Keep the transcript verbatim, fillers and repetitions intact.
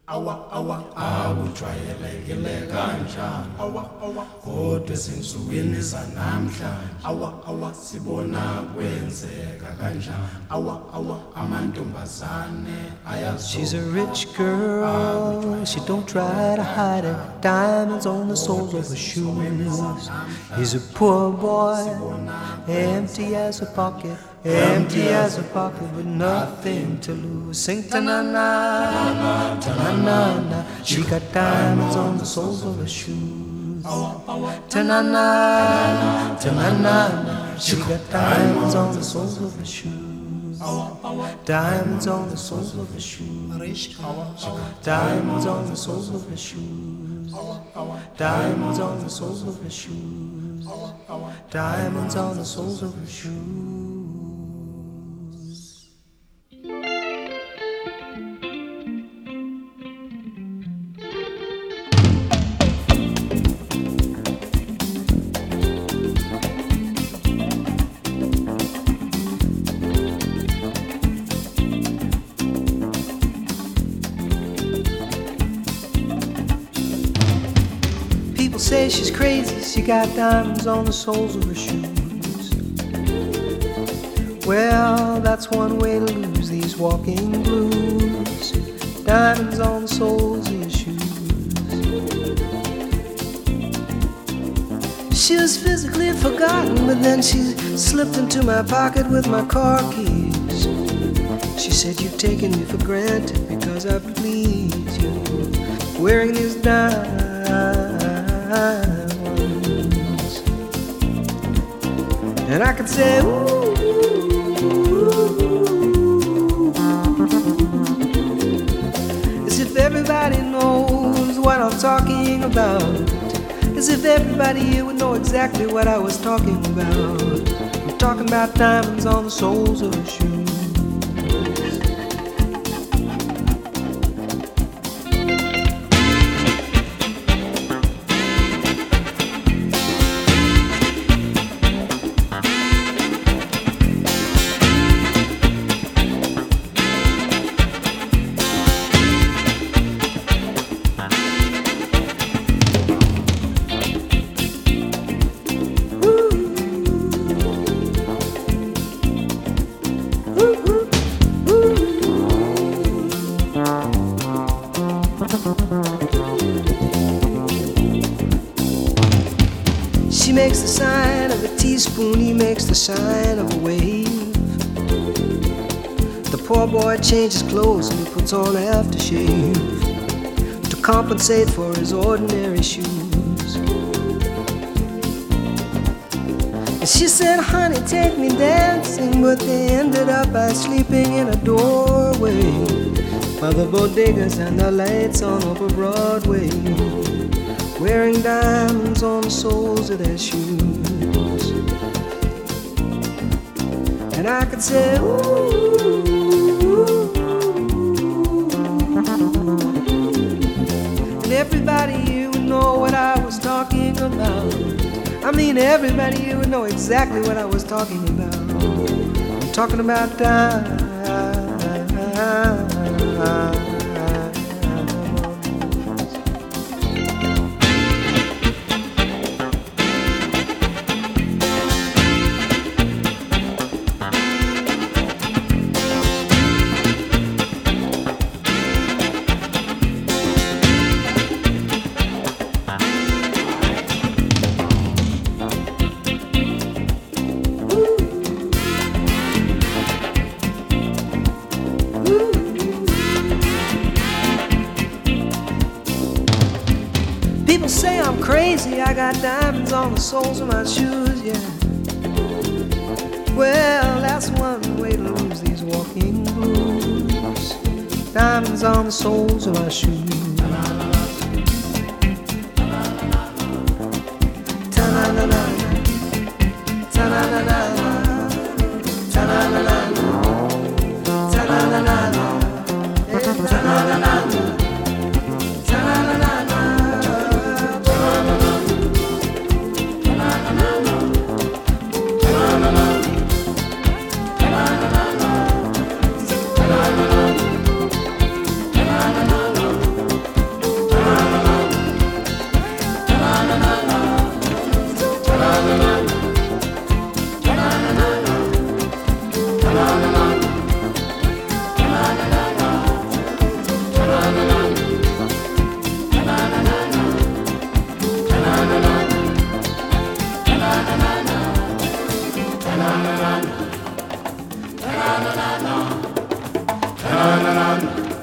Awujwayelekile kanjani kodwa ezinsukwini zanamhlanje sibona kwenzeka kanjani amantombazane ayazo. She's a rich girl, she don't try to hide it. Diamonds on the soles of her shoes. He's a poor boy, empty as a pocket, empty as a pocket with nothing to lose. Sing ta-na-na, ta-na-na-na. She got diamonds on the soles of her shoes. Ta-na-na, ta-na-na-na. She got diamonds on the soles of her shoes. Diamonds on the soles of her shoes. Diamonds on the soles of her shoes. Diamonds on the soles of her shoes. Diamonds on the soles of her shoes. Say she's crazy, she got diamonds on the soles of her shoes. Well, that's one way to lose these walking blues. Diamonds on the soles of your shoes. She was physically forgotten, but then she slipped into my pocket with my car keys. She said, you've taken me for granted because I please you, wearing these diamonds. And I could say, ooh, as if everybody knows what I'm talking about, as if everybody here would know exactly what I was talking about. I'm talking about diamonds on the soles of her shoes. She makes the sign of a teaspoon, he makes the sign of a wave. The poor boy changes clothes and he puts on aftershave to compensate for his ordinary shoes. And she said, honey, take me dancing, but they ended up by sleeping in a doorway by the bodegas and the lights on over Broadway, wearing diamonds on the soles of their shoes. And I could say, ooh, and everybody here would know what I was talking about. I mean, everybody here would know exactly what I was talking about. I'm talking about diamonds. People say I'm crazy, I got diamonds on the soles of my shoes, yeah. Well, that's one way to lose these walking blues. Diamonds on the soles of my shoes. Ta-na-na-na, ta-na-na-na, ta-na-na-na, ta-na-na-na, ta-na-na-na. na na na